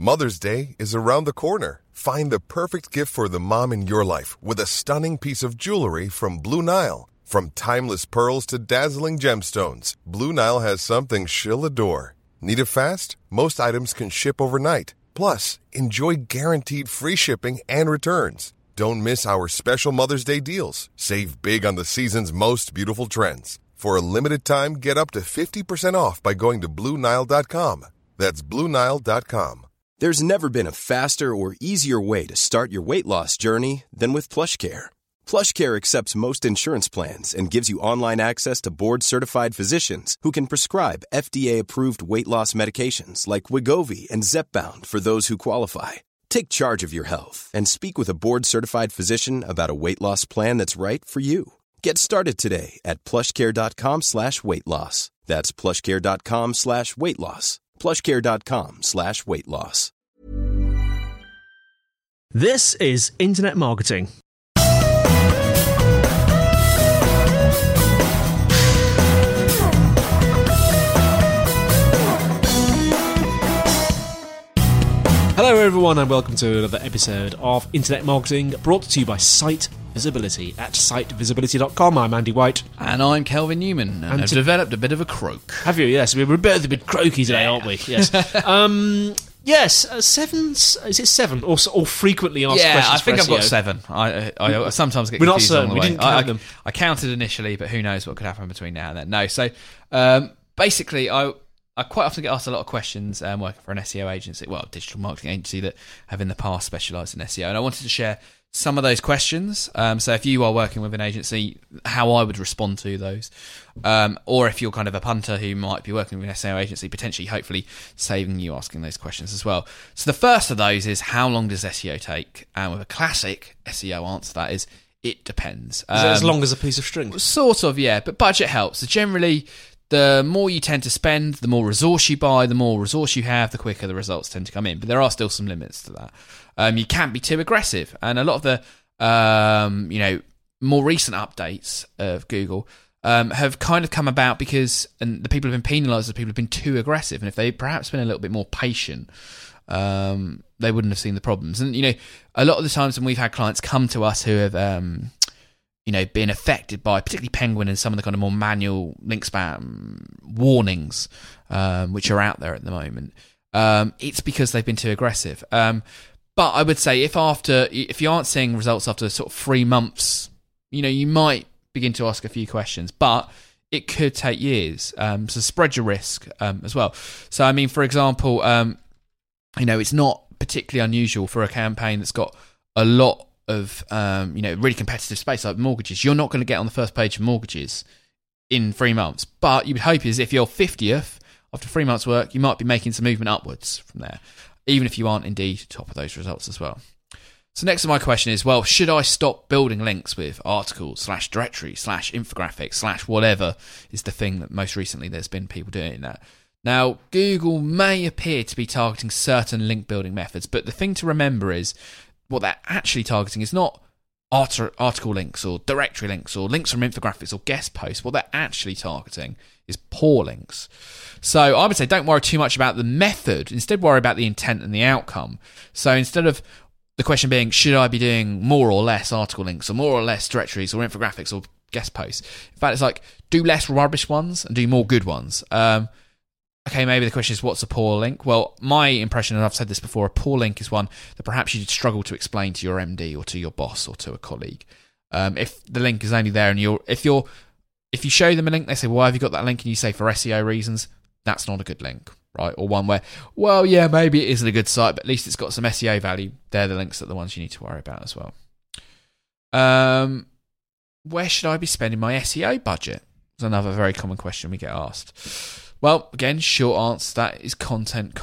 Mother's Day is around the corner. Find the perfect gift for the mom in your life with a stunning piece of jewelry from Blue Nile. From timeless pearls to dazzling gemstones, Blue Nile has something she'll adore. Need it fast? Most items can ship overnight. Plus, enjoy guaranteed free shipping and returns. Don't miss our special Mother's Day deals. Save big on the season's most beautiful trends. For a limited time, get up to 50% off by going to BlueNile.com. That's BlueNile.com. There's never been a faster or easier way to start your weight loss journey than with PlushCare. PlushCare accepts most insurance plans and gives you online access to board-certified physicians who can prescribe FDA-approved weight loss medications like Wegovy and Zepbound for those who qualify. Take charge of your health and speak with a board-certified physician about a weight loss plan that's right for you. Get started today at plushcare.com/weight loss. That's plushcare.com/weight loss. plushcare.com/weight loss. This is Internet Marketing. Hello everyone and welcome to another episode of Internet Marketing, brought to you by Site Visibility at sitevisibility.com. I'm Andy White. And I'm Kelvin Newman, and I've developed a bit of a croak. Have you? Yes, we're both a bit croaky today, aren't we? Yes. Yes, is it seven? Or frequently asked questions? Yeah, I think for I've got SEO? 7. I sometimes get We're not confused certain. along the We way. didn't count them. I counted initially, but who knows what could happen between now and then. No, so basically, I quite often get asked a lot of questions working for an SEO agency, well, a digital marketing agency that have in the past specialised in SEO, and I wanted to share some of those questions. So if you are working with an agency, how I would respond to those. Or if you're kind of a punter who might be working with an SEO agency, potentially, hopefully, saving you asking those questions as well. So the first of those is, how long does SEO take? And with a classic SEO answer to that is, it depends. Is it as long as a piece of string? Sort of, yeah, but budget helps. So generally, the more you tend to spend, the more resource you buy, the more resource you have, the quicker the results tend to come in. But there are still some limits to that. You can't be too aggressive. And a lot of the more recent updates of Google have kind of come about because the people have been penalised as people have been too aggressive. And if they perhaps been a little bit more patient, they wouldn't have seen the problems. And, a lot of the times when we've had clients come to us who have been affected by particularly Penguin and some of the kind of more manual link spam warnings, which are out there at the moment, it's because they've been too aggressive. But I would say if you aren't seeing results after sort of 3 months, you might begin to ask a few questions, but it could take years. So spread your risk as well. So, I mean, for example, it's not particularly unusual for a campaign that's got a lot of really competitive space like mortgages. You're not going to get on the first page of mortgages in 3 months, but you would hope is if you're 50th after 3 months work, you might be making some movement upwards from there, even if you aren't indeed top of those results as well. So next to my question is, well, should I stop building links with articles /directories /infographics /whatever is the thing that most recently there's been people doing that. Now, Google may appear to be targeting certain link building methods, but the thing to remember is what they're actually targeting is not article links or directory links or links from infographics or guest posts. What they're actually targeting is poor links. So I would say don't worry too much about the method. Instead, worry about the intent and the outcome. So instead of the question being, should I be doing more or less article links or more or less directories or infographics or guest posts? In fact, it's like, do less rubbish ones and do more good ones. Okay, maybe the question is, what's a poor link? Well, my impression, and I've said this before, a poor link is one that perhaps you'd struggle to explain to your MD or to your boss or to a colleague. If the link is only there and if you show them a link, they say, well, why have you got that link? And you say, for SEO reasons, that's not a good link, right? Or one where, well, yeah, maybe it isn't a good site, but at least it's got some SEO value. They're the links that are the ones you need to worry about as well. Where should I be spending my SEO budget? Is another very common question we get asked. Well, again, short answer, that is content.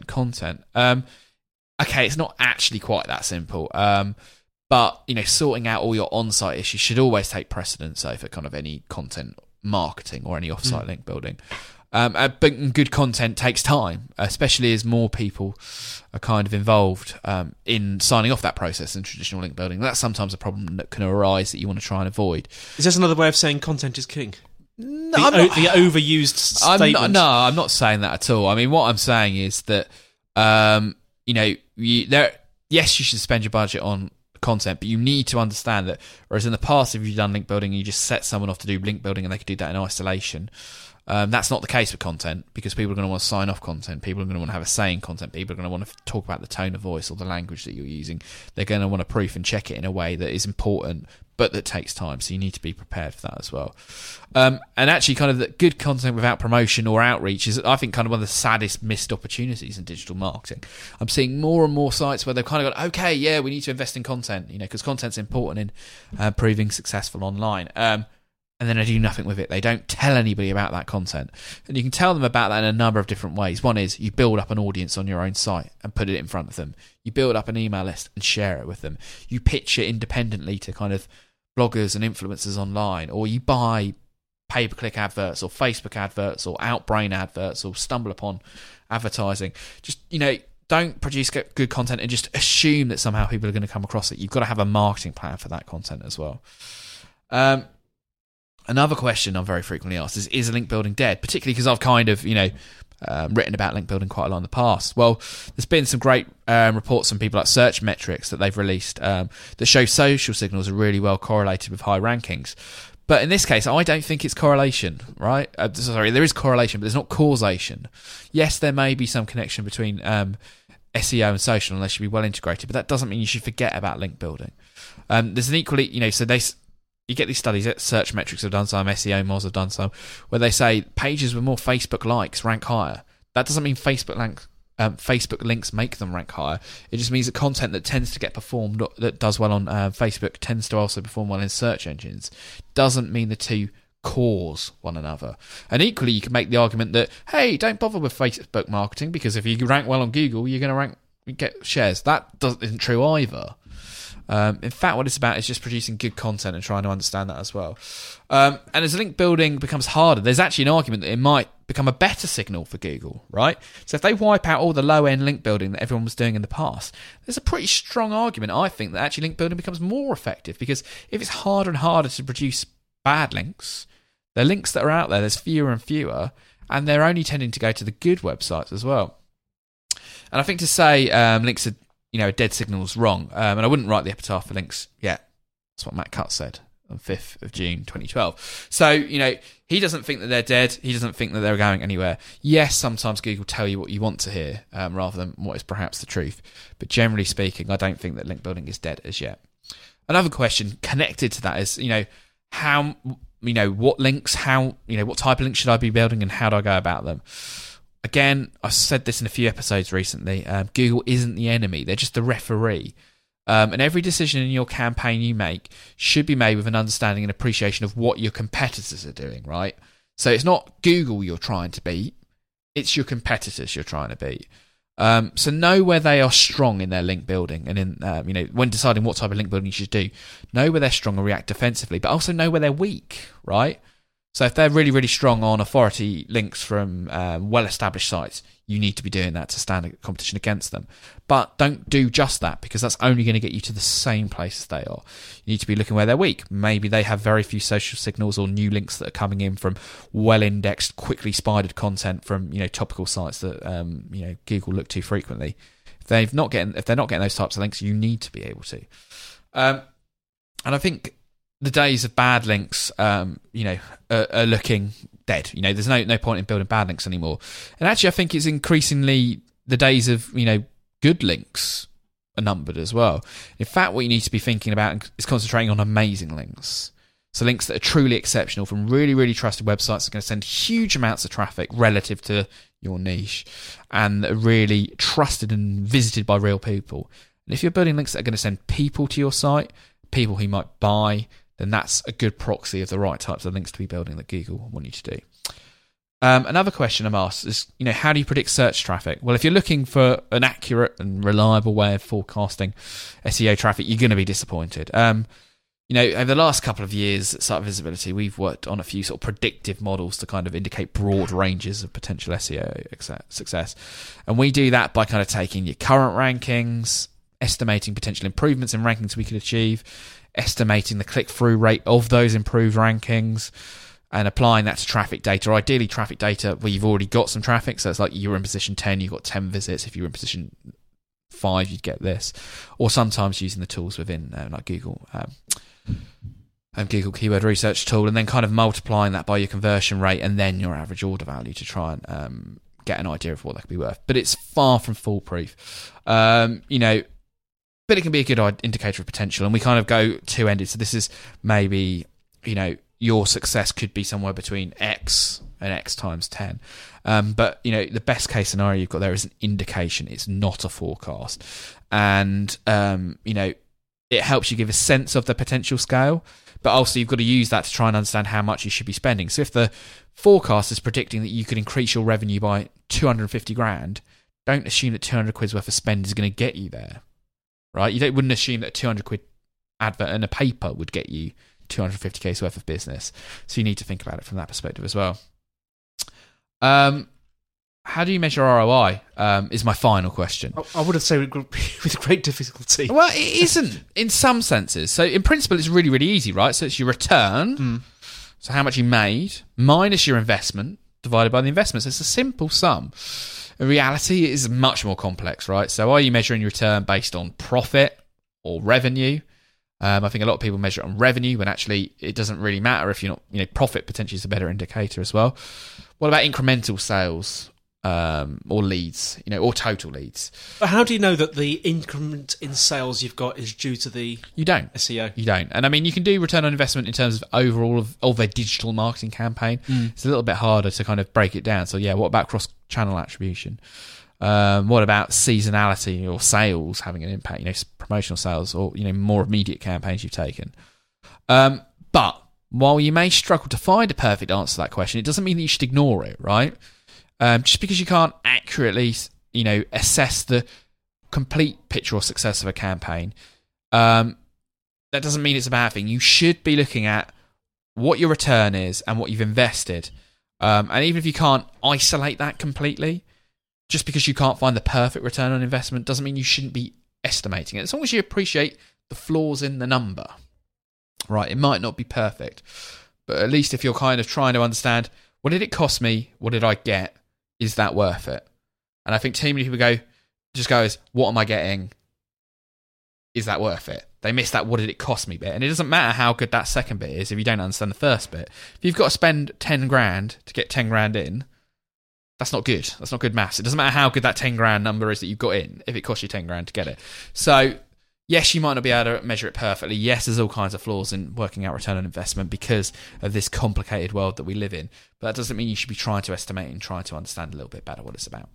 Okay, it's not actually quite that simple. But, sorting out all your on-site issues should always take precedence over kind of any content marketing or any off-site link building. But good content takes time, especially as more people are kind of involved in signing off that process in traditional link building. That's sometimes a problem that can arise that you want to try and avoid. Is this another way of saying content is king? No, the overused statement. I'm not saying that at all. I mean, what I'm saying is that, yes, you should spend your budget on content, but you need to understand that whereas in the past, if you've done link building, you just set someone off to do link building and they could do that in isolation. That's not the case with content, because people are going to want to sign off content. People are going to want to have a say in content. People are going to want to talk about the tone of voice or the language that you're using. They're going to want to proof and check it in a way that is important, but that takes time. So you need to be prepared for that as well. And actually, kind of the good content without promotion or outreach is, I think, kind of one of the saddest missed opportunities in digital marketing. I'm seeing more and more sites where they've kind of gone, okay, yeah, we need to invest in content, because content's important in proving successful online. And then they do nothing with it. They don't tell anybody about that content. And you can tell them about that in a number of different ways. One is you build up an audience on your own site and put it in front of them. You build up an email list and share it with them. You pitch it independently to kind of bloggers and influencers online, or you buy pay-per-click adverts or Facebook adverts or Outbrain adverts or StumbleUpon advertising. Just, don't produce good content and just assume that somehow people are going to come across it. You've got to have a marketing plan for that content as well. Another question I'm very frequently asked is link building dead? Particularly because I've kind of, written about link building quite a lot in the past. Well, there's been some great reports from people like Searchmetrics that they've released that show social signals are really well correlated with high rankings. But in this case, I don't think it's correlation, right? There is correlation, but there's not causation. Yes, there may be some connection between SEO and social, and they should be well integrated, but that doesn't mean you should forget about link building. There's an equally, you get these studies that Searchmetrics have done some, SEO Moz have done some, where they say pages with more Facebook likes rank higher. That doesn't mean Facebook links make them rank higher. It just means that content that tends to get performed, that does well on Facebook, tends to also perform well in search engines. Doesn't mean the two cause one another. And equally, you can make the argument that, hey, don't bother with Facebook marketing, because if you rank well on Google, you're going to get shares. That isn't true either. In fact, what it's about is just producing good content and trying to understand that as well. And as link building becomes harder, there's actually an argument that it might become a better signal for Google, right? So if they wipe out all the low-end link building that everyone was doing in the past, there's a pretty strong argument, I think, that actually link building becomes more effective, because if it's harder and harder to produce bad links, the links that are out there's fewer and fewer, and they're only tending to go to the good websites as well. And I think to say links are a dead signal is wrong. And I wouldn't write the epitaph for links yet. That's what Matt Cutts said on 5th of June 2012. So, he doesn't think that they're dead. He doesn't think that they're going anywhere. Yes, sometimes Google tell you what you want to hear rather than what is perhaps the truth. But generally speaking, I don't think that link building is dead as yet. Another question connected to that is, how, what links, what type of links should I be building and how do I go about them? Again, I've said this in a few episodes recently, Google isn't the enemy, they're just the referee. And every decision in your campaign you make should be made with an understanding and appreciation of what your competitors are doing, right? So it's not Google you're trying to beat, it's your competitors you're trying to beat. So know where they are strong in their link building, and in when deciding what type of link building you should do, know where they're strong and react defensively, but also know where they're weak, right? So if they're really, really strong on authority links from well-established sites, you need to be doing that to stand a competition against them. But don't do just that, because that's only going to get you to the same place as they are. You need to be looking where they're weak. Maybe they have very few social signals or new links that are coming in from well-indexed, quickly spidered content from topical sites that Google look to frequently. If they're not getting those types of links, you need to be able to. And I think the days of bad links, are looking dead. There's no point in building bad links anymore. And actually, I think it's increasingly the days of, good links are numbered as well. In fact, what you need to be thinking about is concentrating on amazing links. So links that are truly exceptional from really, really trusted websites that are going to send huge amounts of traffic relative to your niche and are really trusted and visited by real people. And if you're building links that are going to send people to your site, people who might buy, then that's a good proxy of the right types of links to be building that Google want you to do. Another question I'm asked is, how do you predict search traffic? Well, if you're looking for an accurate and reliable way of forecasting SEO traffic, you're going to be disappointed. Over the last couple of years at Site Visibility, we've worked on a few sort of predictive models to kind of indicate broad ranges of potential SEO success. And we do that by kind of taking your current rankings, estimating potential improvements in rankings we could achieve, estimating the click-through rate of those improved rankings, and applying that to traffic data. Ideally, traffic data where you've already got some traffic. So it's like you're in position 10, you've got 10 visits. If you're in position 5, you'd get this. Or sometimes using the tools within like Google. Google Keyword Research tool, and then kind of multiplying that by your conversion rate and then your average order value to try and get an idea of what that could be worth. But it's far from foolproof, but it can be a good indicator of potential. And we kind of go two-ended. So this is maybe, your success could be somewhere between X and X times 10. But, the best case scenario you've got there is an indication. It's not a forecast. And, it helps you give a sense of the potential scale. But also you've got to use that to try and understand how much you should be spending. So if the forecast is predicting that you could increase your revenue by 250 grand, don't assume that 200 quid's worth of spend is going to get you there, right? You wouldn't assume that a 200 quid advert in a paper would get you 250k's worth of business. So you need to think about it from that perspective as well. How do you measure ROI is my final question. I would have said with great difficulty. Well, it isn't in some senses. So in principle, it's really, really easy, right? So it's your return, so how much you made, minus your investment, divided by the investment. So it's a simple sum. In reality, it is much more complex, right? So are you measuring your return based on profit or revenue? I think a lot of people measure it on revenue when actually it doesn't really matter if you're not, profit potentially is a better indicator as well. What about incremental sales? Or leads, or total leads. But how do you know that the increment in sales you've got is due to the SEO? You don't. And I mean, you can do return on investment in terms of overall of a digital marketing campaign. It's a little bit harder to kind of break it down. So yeah, what about cross-channel attribution? What about seasonality or sales having an impact? Promotional sales or more immediate campaigns you've taken. But while you may struggle to find a perfect answer to that question, it doesn't mean that you should ignore it, right? Just because you can't accurately, assess the complete picture or success of a campaign, that doesn't mean it's a bad thing. You should be looking at what your return is and what you've invested. And even if you can't isolate that completely, just because you can't find the perfect return on investment doesn't mean you shouldn't be estimating it. As long as you appreciate the flaws in the number, right? It might not be perfect, but at least if you're kind of trying to understand, what did it cost me? What did I get? Is that worth it? And I think too many people goes, what am I getting? Is that worth it? They miss that what did it cost me bit. And it doesn't matter how good that second bit is if you don't understand the first bit. If you've got to spend 10 grand to get 10 grand in, that's not good. That's not good maths. It doesn't matter how good that 10 grand number is that you've got in if it costs you 10 grand to get it. So yes, you might not be able to measure it perfectly. Yes, there's all kinds of flaws in working out return on investment because of this complicated world that we live in. But that doesn't mean you should be trying to estimate and trying to understand a little bit better what it's about.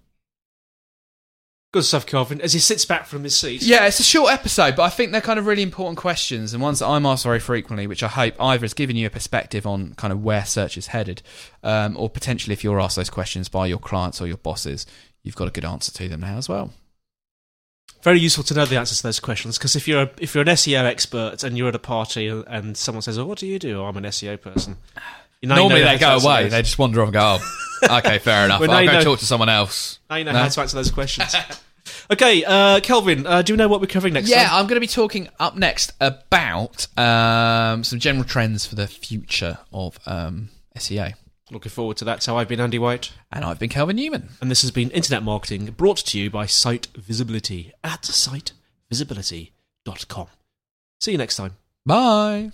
Good stuff, Kelvin, as he sits back from his seat. Yeah, it's a short episode, but I think they're kind of really important questions and ones that I'm asked very frequently, which I hope either has given you a perspective on kind of where search is headed, or potentially if you're asked those questions by your clients or your bosses, you've got a good answer to them now as well. Very useful to know the answers to those questions, because if you're an SEO expert and you're at a party and someone says, "Oh, what do you do?" "Oh, I'm an SEO person." Normally they go away. They just wander off and go, "Oh, okay, fair enough. I'll go talk to someone else." Now you know how to answer those questions. Okay, Kelvin, do you know what we're covering next time? Yeah, I'm going to be talking up next about some general trends for the future of SEO. Looking forward to that. So I've been Andy White. And I've been Kelvin Newman. And this has been Internet Marketing, brought to you by Site Visibility at sitevisibility.com. See you next time. Bye.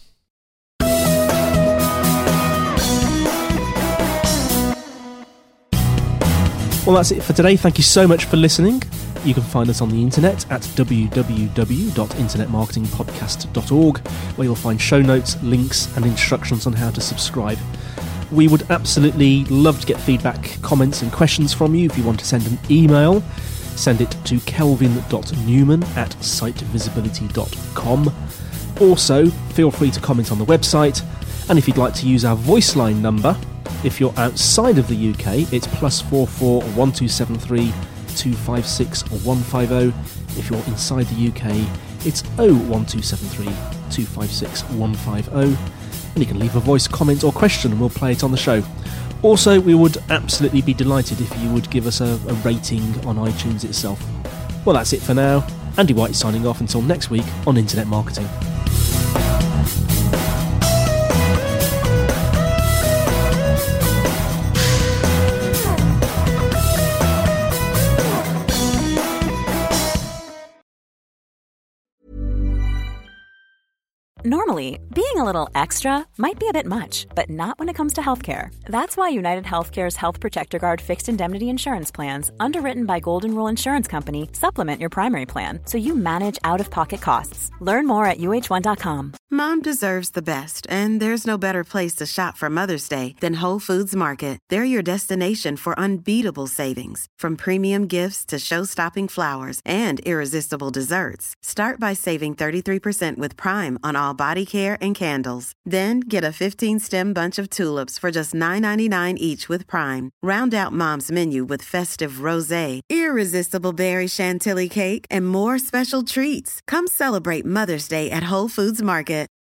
Well, that's it for today. Thank you so much for listening. You can find us on the internet at www.internetmarketingpodcast.org, where you'll find show notes, links, and instructions on how to subscribe. We would absolutely love to get feedback, comments, and questions from you. If you want to send an email, send it to kelvin.newman@sitevisibility.com. Also, feel free to comment on the website, and if you'd like to use our voice line number, if you're outside of the UK, it's +44 1273 256 150. If you're inside the UK, it's 01273 256 150. And you can leave a voice comment or question and we'll play it on the show. Also, we would absolutely be delighted if you would give us a rating on iTunes itself. Well, that's it for now. Andy White signing off until next week on Internet Marketing. Normally, being a little extra might be a bit much, but not when it comes to healthcare. That's why United Healthcare's Health Protector Guard fixed indemnity insurance plans, underwritten by Golden Rule Insurance Company, supplement your primary plan so you manage out-of-pocket costs. Learn more at uh1.com. Mom deserves the best, and there's no better place to shop for Mother's Day than Whole Foods Market. They're your destination for unbeatable savings, from premium gifts to show-stopping flowers and irresistible desserts. Start by saving 33% with Prime on all body care and candles. Then get a 15-stem bunch of tulips for just $9.99 each with Prime. Round out Mom's menu with festive rosé, irresistible berry chantilly cake, and more special treats. Come celebrate Mother's Day at Whole Foods Market.